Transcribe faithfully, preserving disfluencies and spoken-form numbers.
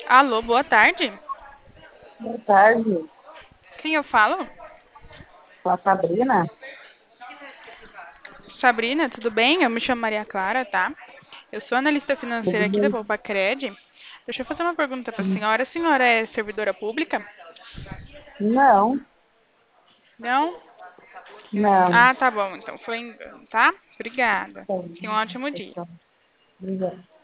Alô, boa tarde. Boa tarde, Quem eu falo? com a Sabrina. Sabrina, tudo bem? Eu me chamo Maria Clara, tá? Eu sou analista Tudo financeira aqui da bem? Cred. Deixa eu fazer uma pergunta para a senhora. A senhora é servidora pública? Não, Não? não. Ah, tá bom. Então foi engano, tá? Obrigada. Então, Tenha um ótimo dia. então, obrigada.